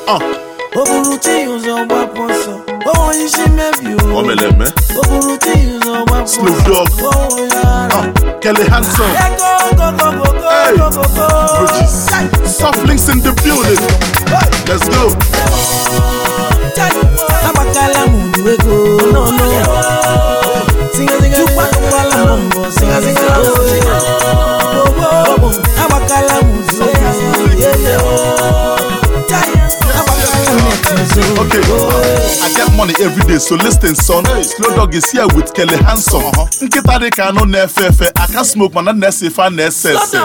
Oburuti uzo waponso. Oh, ishi mebi o. Omeleme. Oburuti uzo waponso. Snoop Dogg. Oh, yeah. Kelly Hanson. Hey. Bridges. Soft links in the building. Let's go. Abakala mundu ego. No, no. Singa singa. Chupakala mambo. Singa singa. Abakala mundu ego. Okay, I get money every day, so listen, son. Slow Dog is here with Kelly Hanson. Nkitari kano nefefe, I can smoke man and nesifa nesese.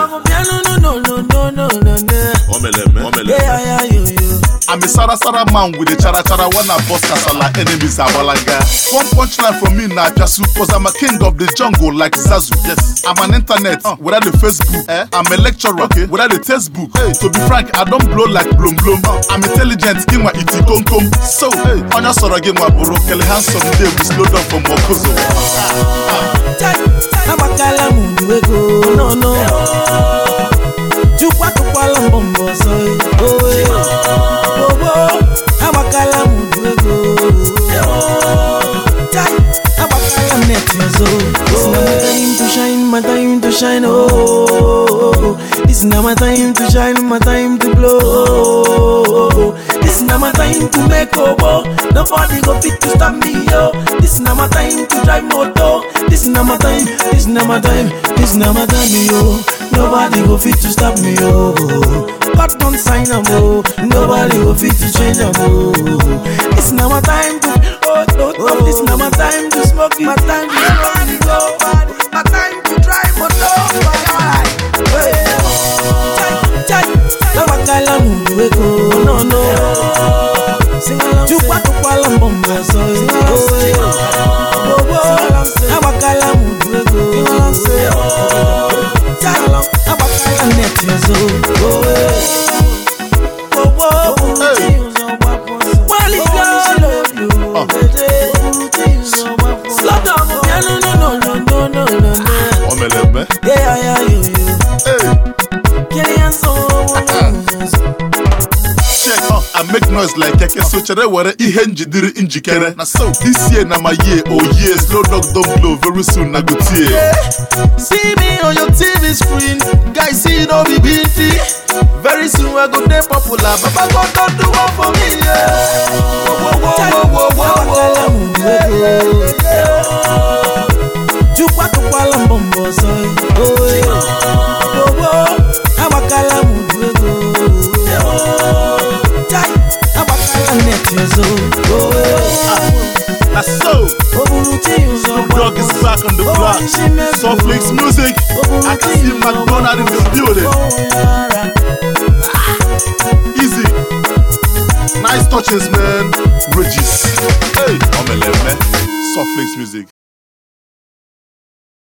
I'm a Sara man with a chara when I boss kasala enemies are walaga. One punchline from me now, just cause I'm a king of the jungle like Zazu. Yes, I'm an internet without the Facebook. I'm a lecturer without the textbook. To be frank, I don't blow like blum blum. I'm intelligent, give my iti kom kom. So, on your sort of game, my bro, Kelly Hanson, they will slow down from Mokozo. Abakala mundu ego, no no. Chukwa tukwala mbombo soy, oh Abakala mundu ego, Abakala netiozo. This is not my time to shine, my time to shine, oh. This is not my time to shine, my time to blow. This is not my time to make over. Nobody go fit to stop me, yo. This is not my time to drive motor. This is not my time, this is not my time, this is not my time, yo. Nobody go fit to stop me, yo. God don't sign a mo. Nobody go fit to change a mo. This is not my time to this is not my time to smoke it. My time to smoke it, nobody. My time to drive motor. Abakala mundu ego, no no. Chukwa tukwala mbomba soy. Abakala mundu ego. Abakala netiozo. Slow down, no. Omeleme. Yeah. Hey. Check, I make noise like keke, so chere were ihe njidiri njikere. Na so this year na my year, oh yeah. Slow Dog don't blow, very soon I go tear. See me on your TV screen, guys see no be beauty. Very soon I go dey popular, Baba God don't do one for me, yeah. Chukwa tukwala mbombo soy, Abakala mundu ego, Abakala netiozo. Na so Snoop Dogg is back on the block. Soft links music. I can see McDonald in the building. Easy. Nice touches, man. Bridges. Hey, Omeleme. Soft links music.